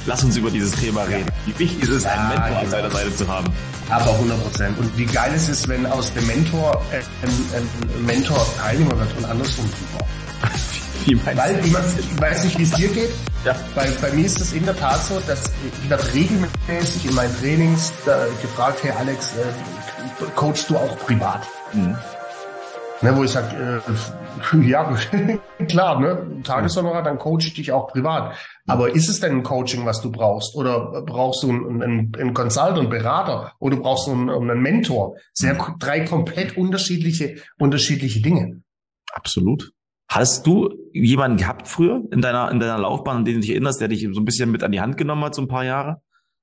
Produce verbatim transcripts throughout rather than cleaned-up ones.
Lass uns über dieses Thema reden. Wie wichtig ist es, ja, einen Mentor an seiner Seite zu haben? Aber hundert Prozent. Und wie geil ist es, wenn aus dem Mentor äh, ein, ein Mentor Teilnehmer wird und andersrum. Wie meinst Weil, du? ich, ich weiß nicht, wie es dir geht. Ja. Bei, bei mir ist es in der Tat so, dass ich werde regelmäßig in meinen Trainings äh, gefragt, hey Alex, äh, coachst du auch privat? Mhm. Ne, wo ich sage, äh, ja, klar, ne, Tageshonorar, dann coache ich dich auch privat. Aber ist es denn ein Coaching, was du brauchst? Oder brauchst du einen, einen, einen Consultant, einen Berater? Oder brauchst du einen, einen Mentor? Sehr, drei komplett unterschiedliche, unterschiedliche Dinge. Absolut. Hast du jemanden gehabt früher in deiner, in deiner Laufbahn, an den du dich erinnerst, der dich so ein bisschen mit an die Hand genommen hat, so ein paar Jahre?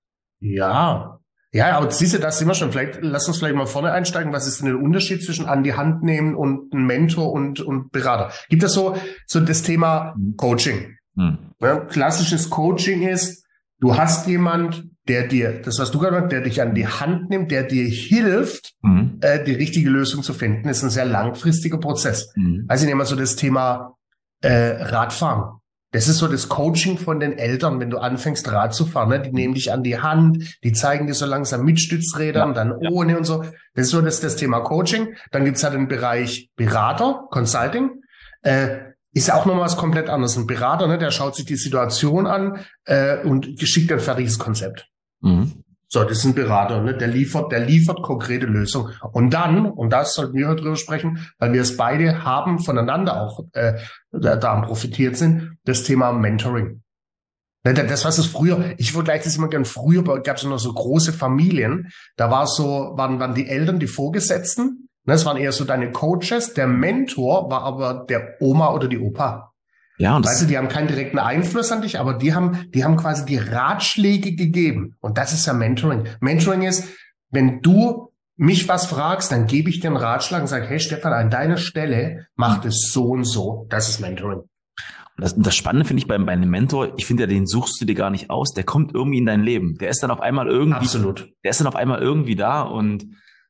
Ja. Ja, aber siehst du, das sind wir schon. Vielleicht, lass uns vielleicht mal vorne einsteigen. Was ist denn der Unterschied zwischen an die Hand nehmen und ein Mentor und, und Berater? Gibt es so, so das Thema Coaching? Hm. Ja, klassisches Coaching ist, du hast jemand, der dir, das was du gerade gesagt, der dich an die Hand nimmt, der dir hilft, hm. äh, die richtige Lösung zu finden. Das ist ein sehr langfristiger Prozess. Hm. Also ich nehme mal so das Thema äh, Radfahren. Das ist so das Coaching von den Eltern, wenn du anfängst Rad zu fahren. Ne? Die nehmen dich an die Hand, die zeigen dir so langsam mit Stützrädern, ja, dann ja. ohne und so. Das ist so das, das Thema Coaching. Dann gibt's halt den Bereich Berater, Consulting. Äh, ist ja auch nochmal was komplett anderes. Ein Berater, ne, der schaut sich die Situation an äh, und schickt ein fertiges Konzept. Mhm. So, das ist ein Berater, ne? Der liefert, der liefert konkrete Lösungen. Und dann, und das sollten wir heute drüber sprechen, weil wir es beide haben, voneinander auch äh, daran profitiert sind, das Thema Mentoring. Ne, das, was es früher, ich vergleiche das immer gern, früher gab es noch so große Familien, da war so, waren, waren die Eltern die Vorgesetzten, ne, das waren eher so deine Coaches, der Mentor war aber der Oma oder die Opa. Ja, und weißt du, die haben keinen direkten Einfluss an dich, aber die haben, die haben quasi die Ratschläge gegeben. Und das ist ja Mentoring. Mentoring ist, wenn du mich was fragst, dann gebe ich dir einen Ratschlag und sage, hey Stefan, an deiner Stelle macht es so und so. Das ist Mentoring. Das, das Spannende finde ich bei, bei einem Mentor, ich finde ja, den suchst du dir gar nicht aus, der kommt irgendwie in dein Leben. Der ist dann auf einmal irgendwie, Absolut. Der ist dann auf einmal irgendwie da und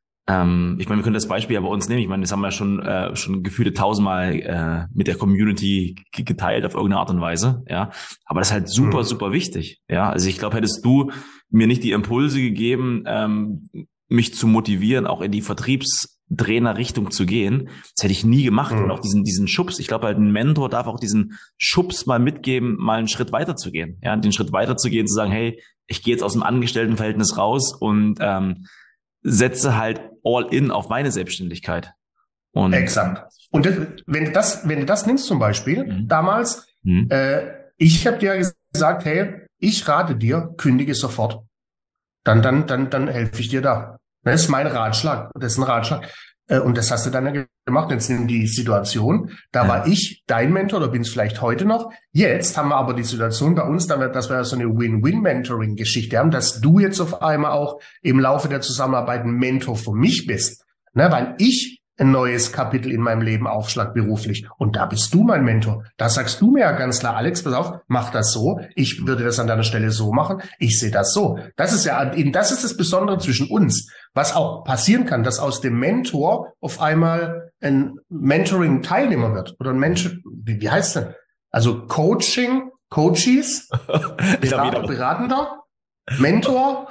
Ähm, ich meine, wir können das Beispiel ja bei uns nehmen. Ich meine, das haben wir schon äh, schon gefühlte tausendmal äh, mit der Community geteilt auf irgendeine Art und Weise. Ja, aber das ist halt super, mhm. super wichtig. Ja, also ich glaube, hättest du mir nicht die Impulse gegeben, ähm, mich zu motivieren, auch in die Vertriebstrainer-Richtung zu gehen, das hätte ich nie gemacht. Mhm. Und auch diesen diesen Schubs. Ich glaube halt, ein Mentor darf auch diesen Schubs mal mitgeben, mal einen Schritt weiter zu gehen. Ja, den Schritt weiter zu gehen, zu sagen, hey, ich gehe jetzt aus dem Angestelltenverhältnis raus und ähm, setze halt all in auf meine Selbstständigkeit. Und Exakt. Und das, wenn du das, wenn du das nimmst zum Beispiel, mhm. damals, mhm. Äh, ich habe dir gesagt, hey, ich rate dir, kündige sofort. Dann, dann, dann, dann helfe ich dir da. Das ist mein Ratschlag. Das ist ein Ratschlag. Äh, und das hast du dann ja gemacht. Jetzt in die Situation, da ja. war ich dein Mentor, oder bin es vielleicht heute noch. Jetzt haben wir aber die Situation bei uns, dass wir so eine Win-Win-Mentoring-Geschichte haben, dass du jetzt auf einmal auch im Laufe der Zusammenarbeit ein Mentor für mich bist. Ne, weil ich ein neues Kapitel in meinem Leben aufschlag beruflich. Und da bist du mein Mentor. Da sagst du mir ja ganz klar, Alex, pass auf, mach das so. Ich würde das an deiner Stelle so machen. Ich sehe das so. Das ist ja, das ist das Besondere zwischen uns. Was auch passieren kann, dass aus dem Mentor auf einmal ein Mentoring-Teilnehmer wird. Oder ein Mentor, wie, wie heißt denn? Also Coaching, Coaches, Berater, Beratender, Mentor.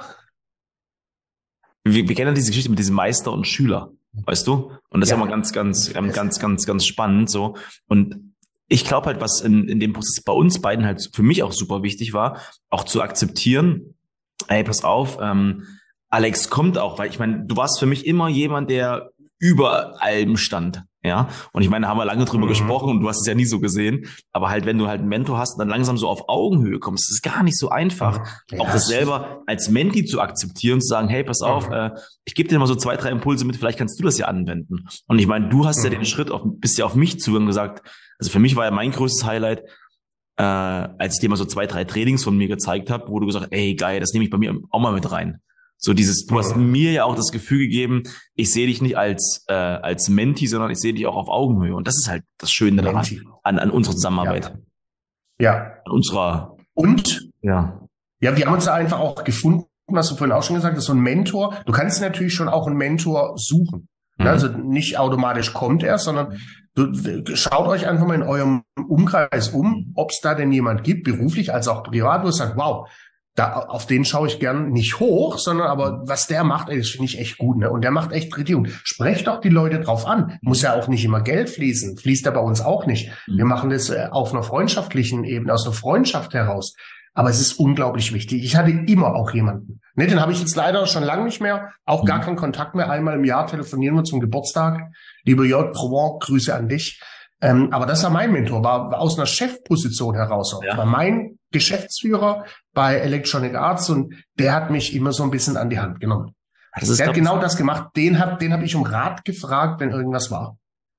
Wir, wir kennen diese Geschichte mit diesem Meister und Schüler. Weißt du? Und das ja. ist ja mal ganz, ganz, ganz, ganz, ganz spannend, so. Und ich glaube halt, was in, in dem Prozess bei uns beiden halt für mich auch super wichtig war, auch zu akzeptieren, ey, pass auf, ähm, Alex kommt auch, weil ich meine, du warst für mich immer jemand, der über allem stand. Ja, und ich meine, da haben wir lange drüber mhm. gesprochen und du hast es ja nie so gesehen, aber halt, wenn du halt einen Mentor hast und dann langsam so auf Augenhöhe kommst, ist es gar nicht so einfach, mhm. auch ja, das selber als Menti zu akzeptieren, zu sagen, hey, pass mhm. auf, äh, ich gebe dir mal so zwei, drei Impulse mit, vielleicht kannst du das ja anwenden. Und ich meine, du hast mhm. ja den Schritt, auf, bist ja auf mich zugegangen und gesagt, also für mich war ja mein größtes Highlight, äh, als ich dir mal so zwei, drei Trainings von mir gezeigt habe, wo du gesagt hast, ey, geil, das nehme ich bei mir auch mal mit rein. So dieses, du hast mir ja auch das Gefühl gegeben, ich sehe dich nicht als äh, als Menti, sondern ich sehe dich auch auf Augenhöhe. Und das ist halt das Schöne daran, an, an unserer Zusammenarbeit. Ja. ja. An unserer. Und? Ja. Ja, wir haben uns da einfach auch gefunden, was du vorhin auch schon gesagt hast, so ein Mentor. Du kannst natürlich schon auch einen Mentor suchen. Mhm. Also nicht automatisch kommt er, sondern du, schaut euch einfach mal in eurem Umkreis um, ob es da denn jemand gibt, beruflich als auch privat, wo es sagt, wow, da, auf den schaue ich gern nicht hoch, sondern aber was der macht, ey, das finde ich echt gut, ne? Und der macht echt richtig gut. Sprecht doch die Leute drauf an. Muss ja auch nicht immer Geld fließen. Fließt ja bei uns auch nicht. Wir machen das äh, auf einer freundschaftlichen Ebene, aus einer Freundschaft heraus. Aber es ist unglaublich wichtig. Ich hatte immer auch jemanden. Ne, den habe ich jetzt leider schon lange nicht mehr. Auch gar keinen Kontakt mehr. Einmal im Jahr telefonieren wir zum Geburtstag. Lieber Jörg Provence, Grüße an dich. Ähm, aber das war mein Mentor, war, war aus einer Chefposition heraus. Ja. War mein Geschäftsführer bei Electronic Arts und der hat mich immer so ein bisschen an die Hand genommen. Das ist der hat genau das gemacht. Den hab, den habe ich um Rat gefragt, wenn irgendwas war.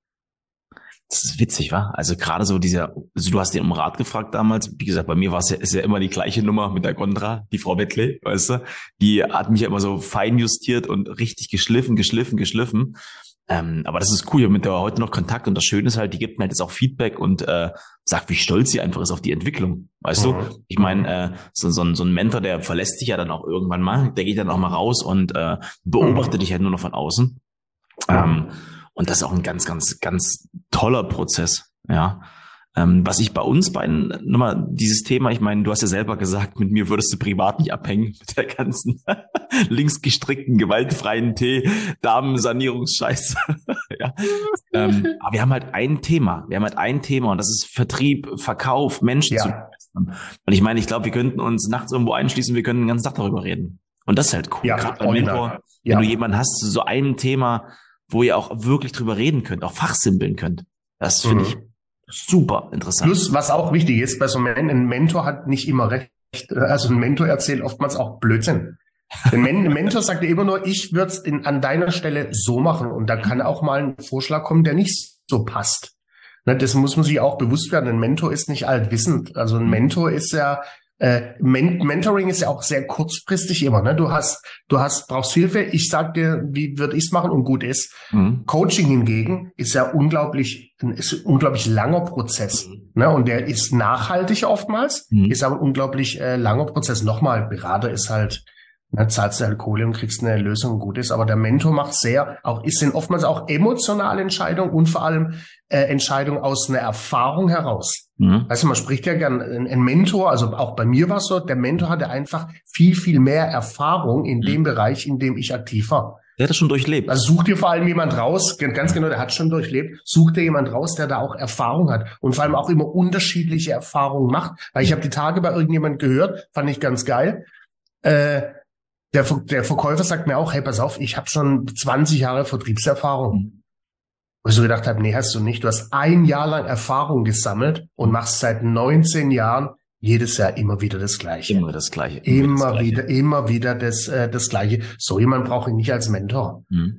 Das ist witzig, wa? Also gerade so dieser, also du hast den um Rat gefragt damals. Wie gesagt, bei mir war es ja, ist ja immer die gleiche Nummer mit der Gondra, die Frau Wettle, weißt du? Die hat mich ja immer so fein justiert und richtig geschliffen, geschliffen, geschliffen. Ähm, aber das ist cool, wir haben mit der heute noch Kontakt und das Schöne ist halt, die gibt mir halt jetzt auch Feedback und äh, sagt, wie stolz sie einfach ist auf die Entwicklung, weißt mhm. du? Ich meine, äh, so, so, ein, so ein Mentor, der verlässt dich ja dann auch irgendwann mal, der geht dann auch mal raus und äh, beobachtet mhm. dich halt nur noch von außen. Mhm. Ähm, und das ist auch ein ganz, ganz, ganz toller Prozess, ja. Ähm, was ich bei uns beiden, nochmal dieses Thema, ich meine, du hast ja selber gesagt, mit mir würdest du privat nicht abhängen, mit der ganzen linksgestrickten, gewaltfreien Tee, Damensanierungsscheiße. ja. ähm, aber wir haben halt ein Thema, wir haben halt ein Thema und das ist Vertrieb, Verkauf, Menschen ja. zu begeistern. Und ich meine, ich glaube, wir könnten uns nachts irgendwo einschließen, wir könnten den ganzen Tag darüber reden. Und das ist halt cool. Ja, gerade beim Mentor, ja. wenn du jemanden hast, so ein Thema, wo ihr auch wirklich drüber reden könnt, auch fachsimpeln könnt. Das finde mhm. ich super interessant. Plus, was auch wichtig ist, bei so einem ein Mentor hat nicht immer recht. Also ein Mentor erzählt oftmals auch Blödsinn. Ein Mentor sagt dir immer nur, ich würde es an deiner Stelle so machen. Und da kann auch mal ein Vorschlag kommen, der nicht so passt. Ne, das muss man sich auch bewusst werden. Ein Mentor ist nicht altwissend. Also ein Mentor ist ja, äh, Men- Mentoring ist ja auch sehr kurzfristig immer. Ne? Du hast, du hast, brauchst Hilfe. Ich sag dir, wie würde ich es machen und gut ist. Mhm. Coaching hingegen ist ja unglaublich, ist ein unglaublich langer Prozess. Mhm. Ne? Und der ist nachhaltig oftmals, mhm. ist aber ein unglaublich äh, langer Prozess. Nochmal, Berater ist halt, ne, zahlst du halt Kohle und kriegst eine Lösung und gut ist. Aber der Mentor macht sehr, auch, ist sind oftmals auch emotionale Entscheidungen und vor allem äh, Entscheidungen aus einer Erfahrung heraus. Mhm. Weißt du, man spricht ja gern, ein, ein Mentor, also auch bei mir war es so, der Mentor hatte einfach viel, viel mehr Erfahrung in mhm. dem Bereich, in dem ich aktiv war. Der hat das schon durchlebt. Also such dir vor allem jemand raus, ganz genau, der hat schon durchlebt, such dir jemand raus, der da auch Erfahrung hat und vor allem auch immer unterschiedliche Erfahrungen macht. Weil ich habe die Tage bei irgendjemand gehört, fand ich ganz geil, äh, Der, der Verkäufer sagt mir auch, hey, pass auf, ich habe schon zwanzig Jahre Vertriebserfahrung. Mhm. Wo ich so gedacht habe, nee, hast du nicht. Du hast ein Jahr lang Erfahrung gesammelt und machst seit neunzehn Jahren jedes Jahr immer wieder das Gleiche. Immer das Gleiche. Immer, immer das Gleiche. wieder, immer wieder das, äh, das Gleiche. So jemand brauche ich nicht als Mentor. Mhm.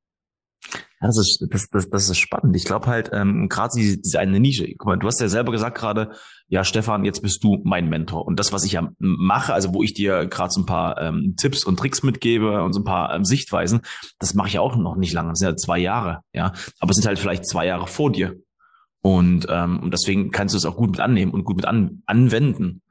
Ja, das ist, das, das, das ist spannend. Ich glaube halt, ähm, gerade diese, diese eine Nische. Guck mal, du hast ja selber gesagt gerade, ja, Stefan, jetzt bist du mein Mentor. Und das, was ich ja mache, also wo ich dir gerade so ein paar ähm, Tipps und Tricks mitgebe und so ein paar ähm, Sichtweisen, das mache ich ja auch noch nicht lange. Das sind ja zwei Jahre, ja. Aber es sind halt vielleicht zwei Jahre vor dir. Und, ähm, und deswegen kannst du es auch gut mit annehmen und gut mit an, anwenden.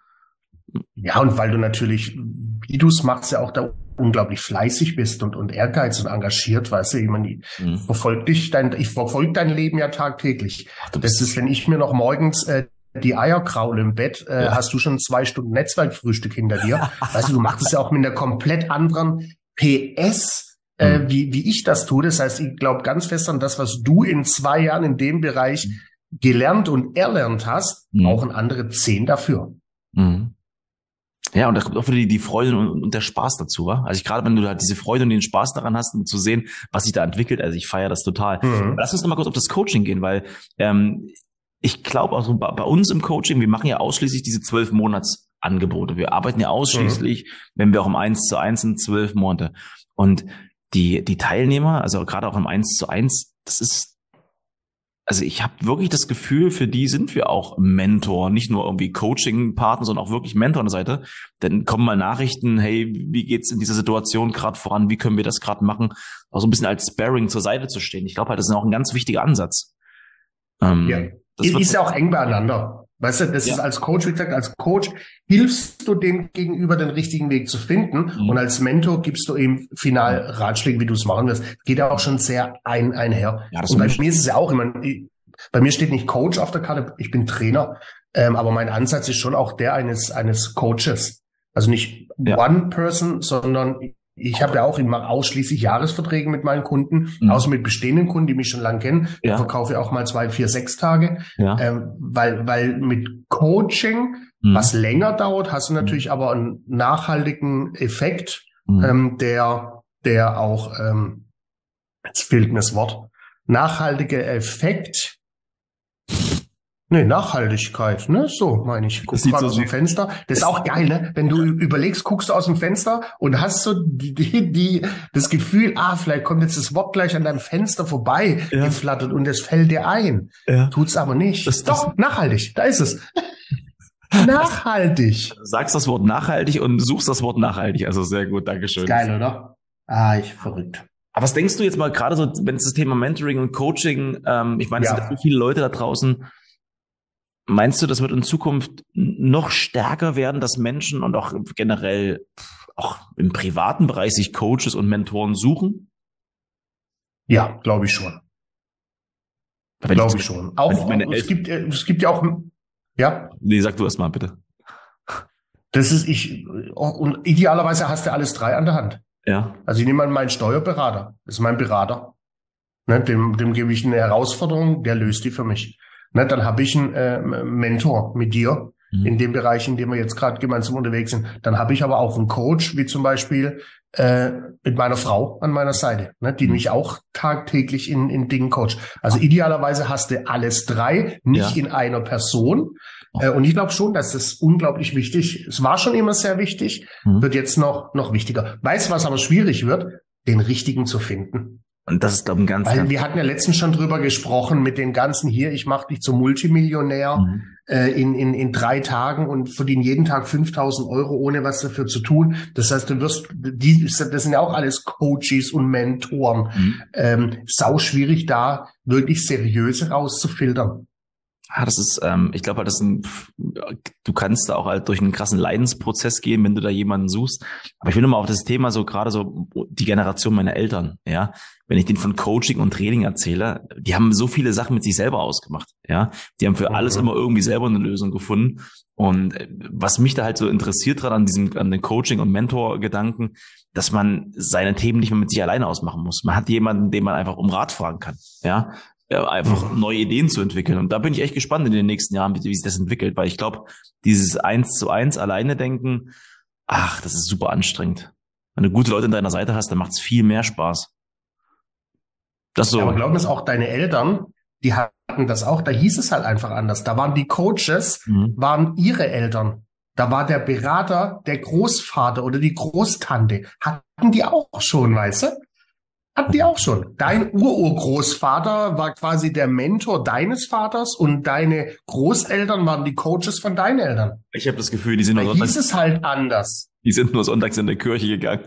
Ja, und weil du natürlich, wie du es machst, ja auch da unglaublich fleißig bist und, und ehrgeizig und engagiert, weißt du, ich meine, ich mhm. verfolge dich, dein, ich verfolge dein Leben ja tagtäglich. Ach, das ist, wenn ich mir noch morgens äh, die Eier kraule im Bett, äh, ja. hast du schon zwei Stunden Netzwerkfrühstück hinter dir. Weißt du, du machst es ja auch mit einer komplett anderen P S, äh, mhm. wie, wie ich das tue. Das heißt, ich glaube ganz fest an das, was du in zwei Jahren in dem Bereich mhm. gelernt und erlernt hast, mhm. brauchen andere zehn dafür. Mhm. Ja, und da kommt auch wieder die, die Freude und, und der Spaß dazu, wa? Also ich gerade, wenn du halt diese Freude und den Spaß daran hast, um zu sehen, was sich da entwickelt, also ich feiere das total. Mhm. Lass uns noch mal kurz auf das Coaching gehen, weil ähm, ich glaube auch so bei, bei uns im Coaching, wir machen ja ausschließlich diese zwölf Monatsangebote. Wir arbeiten ja ausschließlich, mhm. wenn wir auch im eins zu eins sind, zwölf Monate. Und die die Teilnehmer, also gerade auch im eins zu eins, das ist Also ich habe wirklich das Gefühl, für die sind wir auch Mentor, nicht nur irgendwie Coaching-Partner, sondern auch wirklich Mentor an der Seite. Dann kommen mal Nachrichten, hey, wie geht's in dieser Situation gerade voran, wie können wir das gerade machen? Auch so ein bisschen als Sparring zur Seite zu stehen. Ich glaube halt, das ist auch ein ganz wichtiger Ansatz. Ähm, ja, das ist ja auch eng beieinander. Weißt du, das ja. ist als Coach, wie gesagt, als Coach hilfst du dem Gegenüber den richtigen Weg zu finden mhm. und als Mentor gibst du ihm final Ratschläge, wie du es machen wirst. Geht ja auch schon sehr ein, einher. Ja, und bei mir ist es ja auch immer, bei mir steht nicht Coach auf der Karte, ich bin Trainer, ähm, aber mein Ansatz ist schon auch der eines, eines Coaches. Also nicht Ja. One Person, sondern ich habe ja auch, ich mache ausschließlich Jahresverträge mit meinen Kunden, Mhm. außer mit bestehenden Kunden, die mich schon lange kennen. Ja. Da verkaufe ich auch mal zwei, vier, sechs Tage. Ja. Ähm, weil, weil mit Coaching, Mhm. was länger dauert, hast du natürlich aber einen nachhaltigen Effekt, Mhm. ähm, der, der auch, ähm, jetzt fehlt mir das Wort, nachhaltiger Effekt. Nee, Nachhaltigkeit, ne? So meine ich. Guck Das sieht gerade so aus dem süß- Fenster. Das ist auch geil, ne? Wenn du überlegst, guckst du aus dem Fenster und hast so die, die, die, das Gefühl, ah, vielleicht kommt jetzt das Wort gleich an deinem Fenster vorbei Ja. geflattert und es fällt dir ein. Ja. Tut's aber nicht. Das- das- Doch, nachhaltig, da ist es. Nachhaltig. Du sagst das Wort nachhaltig und suchst das Wort nachhaltig. Also sehr gut, Dankeschön. Geil, oder? Ah, ich verrückt. Aber was denkst du jetzt mal gerade so, wenn es das Thema Mentoring und Coaching, ähm, ich meine, es Ja. sind so viele Leute da draußen. Meinst du, das wird in Zukunft noch stärker werden, dass Menschen und auch generell auch im privaten Bereich sich Coaches und Mentoren suchen? Ja, glaube ich schon. Wenn Glaube ich- ich schon. wenn Auch, ich meine es Eltern- gibt, äh, es gibt ja auch, ja, Nee, sag du erst mal bitte. das ist ich, und idealerweise hast du alles drei an der Hand. Ja. Also ich nehme an meinen Steuerberater, das ist mein Berater. Ne, dem, dem gebe ich eine Herausforderung, der löst die für mich. Ne, dann habe ich einen äh, Mentor mit dir Mhm. in dem Bereich, in dem wir jetzt gerade gemeinsam unterwegs sind. Dann habe ich aber auch einen Coach, wie zum Beispiel äh, mit meiner Frau an meiner Seite, ne, die Mhm. mich auch tagtäglich in, in Dingen coacht. Also idealerweise hast du alles drei, nicht Ja. in einer Person. Äh, und ich glaube schon, dass das unglaublich wichtig, es war schon immer sehr wichtig, Mhm. wird jetzt noch, noch wichtiger. Weißt du, was aber schwierig wird? Den richtigen zu finden. Und das ist, glaube ich, ein ganz, Weil ganz wir hatten ja letztens schon drüber gesprochen mit den ganzen hier, ich mache dich zum Multimillionär Mhm. äh, in, in, in drei Tagen und verdiene jeden Tag fünftausend Euro, ohne was dafür zu tun. Das heißt, du wirst, die, das sind ja auch alles Coaches und Mentoren. Mhm. Ähm, sau schwierig, da wirklich seriöse rauszufiltern. Ja, das ist, ähm, ich glaube halt, das ist ein, du kannst da auch halt durch einen krassen Leidensprozess gehen, wenn du da jemanden suchst. Aber ich will nochmal auf das Thema so gerade so die Generation meiner Eltern, ja. Wenn ich denen von Coaching und Training erzähle, die haben so viele Sachen mit sich selber ausgemacht, ja. Die haben für Mhm. alles immer irgendwie selber eine Lösung gefunden. Und äh, was mich da halt so interessiert dran an diesem, an den Coaching- und Mentor-Gedanken, dass man seine Themen nicht mehr mit sich alleine ausmachen muss. Man hat jemanden, den man einfach um Rat fragen kann, ja. Ja, einfach Mhm. neue Ideen zu entwickeln. Und da bin ich echt gespannt in den nächsten Jahren, wie, wie sich das entwickelt, weil ich glaube, dieses eins zu eins alleine denken, ach, das ist super anstrengend. Wenn du gute Leute an deiner Seite hast, dann macht es viel mehr Spaß. Das so. Ja, aber glaub mir, es auch deine Eltern, die hatten das auch, da hieß es halt einfach anders. Da waren die Coaches, Mhm. waren ihre Eltern. Da war der Berater, der Großvater oder die Großtante. Hatten die auch schon, weißt du? Hatten die auch schon. Dein Ururgroßvater war quasi der Mentor deines Vaters und deine Großeltern waren die Coaches von deinen Eltern. Ich habe das Gefühl, die sind, Da nur hieß sonntags, es halt anders. die sind nur sonntags in der Kirche gegangen.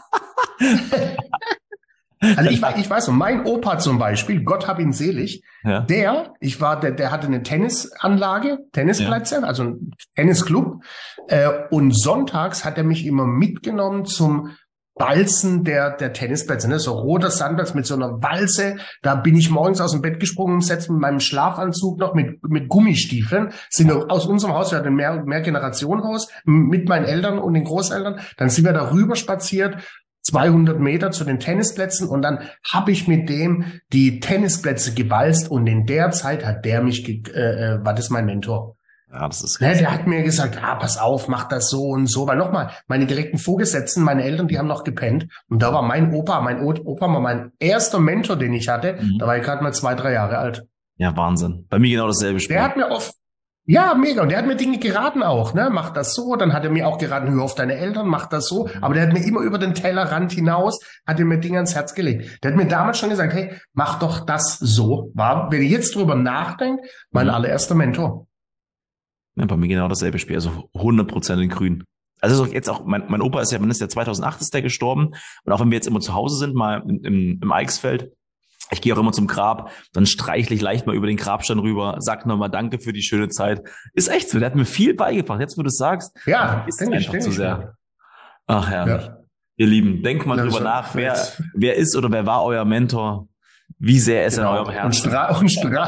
Also ich, wei- ich weiß noch, mein Opa zum Beispiel, Gott hab ihn selig, Ja. der, ich war, der, der hatte eine Tennisanlage, Tennisplätze, also ein Tennisclub, äh, und sonntags hat er mich immer mitgenommen zum Walzen der, der Tennisplätze, ne? So roter Sandplatz mit so einer Walze. Da bin ich morgens aus dem Bett gesprungen, setzt mit meinem Schlafanzug noch mit, mit Gummistiefeln. Sind wir aus unserem Haus, wir hatten ein mehr, mehr Generationenhaus mit meinen Eltern und den Großeltern. Dann sind wir da rüber spaziert, zweihundert Meter zu den Tennisplätzen, und dann habe ich mit dem die Tennisplätze gewalzt, und in der Zeit hat der mich, ge äh, äh, war das mein Mentor. Ja, das ist Ne, der hat mir gesagt, ah, pass auf, mach das so und so. Weil nochmal, meine direkten Vorgesetzten, meine Eltern, die haben noch gepennt. Und da war mein Opa, mein o Opa war mein erster Mentor, den ich hatte. Mhm. Da war ich gerade mal zwei, drei Jahre alt. ja Wahnsinn. Bei mir genau dasselbe Spiel. Der hat mir oft, ja, mega. Und der hat mir Dinge geraten auch, ne? Mach das so. Dann hat er mir auch geraten, hör auf deine Eltern, mach das so. Aber der hat mir immer über den Tellerrand hinaus, hat er mir Dinge ans Herz gelegt. Der hat mir damals schon gesagt, hey, mach doch das so. War, wenn ich jetzt drüber nachdenke, mein Mhm. allererster Mentor. Ja, bei mir genau dasselbe Spiel, also hundert Prozent in grün. Also jetzt auch, mein, mein Opa ist ja, wann ist der zweitausendacht ist der gestorben. Und auch wenn wir jetzt immer zu Hause sind, mal im, im, im Eichsfeld, ich gehe auch immer zum Grab, dann streichle ich leicht mal über den Grabstein rüber, sag nochmal Danke für die schöne Zeit. Ist echt so, der hat mir viel beigebracht. Jetzt, wo du es sagst, Ja, ist denke ich, einfach denke zu ich. sehr. Ach, herrlich. Ja. Ihr Lieben, denkt mal Ja, drüber so- nach, wer, so- wer ist oder wer war euer Mentor? Wie sehr ist er in Genau. eurem Und, Herzen? Stra und, Stra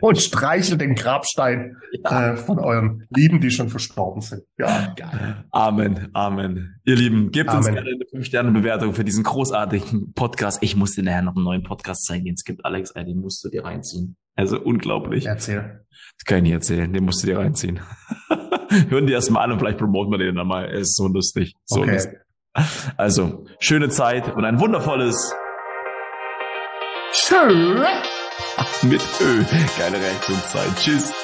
und streichelt den Grabstein ja. äh, von euren Lieben, die schon verstorben sind. Ja, geil. Amen, Amen. Ihr Lieben, gebt Amen. uns gerne eine fünf Sterne Bewertung für diesen großartigen Podcast. Ich muss dir nachher noch einen neuen Podcast zeigen, den es gibt, Alex, ey, den musst du dir reinziehen. Also unglaublich. Erzähl. Das kann ich nicht erzählen, den musst du dir reinziehen. Hören die erstmal an und vielleicht promoten wir den dann mal. Er ist so lustig. So okay. lustig. Also, schöne Zeit und ein wundervolles Schön. Mit Ö. Geile Reaktionszeit. Tschüss.